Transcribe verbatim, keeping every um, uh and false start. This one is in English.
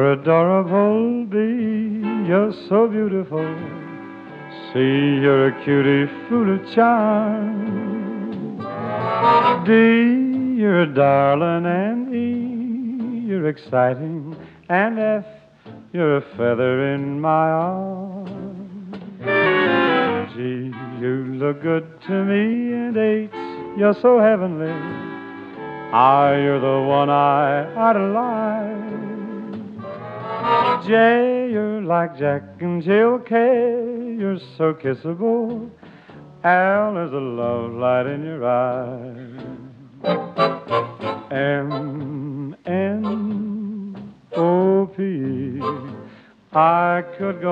You're adorable, B. You're so beautiful. C, you're a cutie full of charm. D, you're a darling, and E, you're exciting, and F, you're a feather in my arm. G, you look good to me, and H, you're so heavenly. I, you're the one I idolize. J, you're like Jack and Jill. K, you're so kissable. L, there's a love light in your eyes. M, N, O, P, I could go